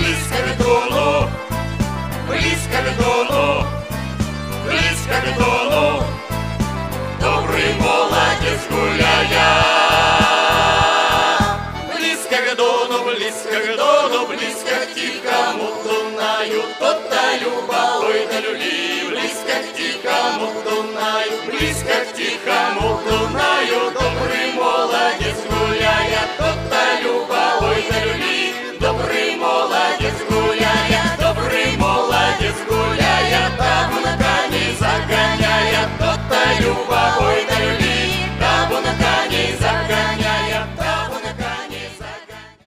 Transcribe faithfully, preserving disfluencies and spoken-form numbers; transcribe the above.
близко к Дону, близко к Дону, близко к Дону, добрый молодец гуляя. Близко к Дону, близко к Дону, близко к тихому Дунаю, тот-то Люба, ой да люли, близко к тихому Дунаю, близко к тихому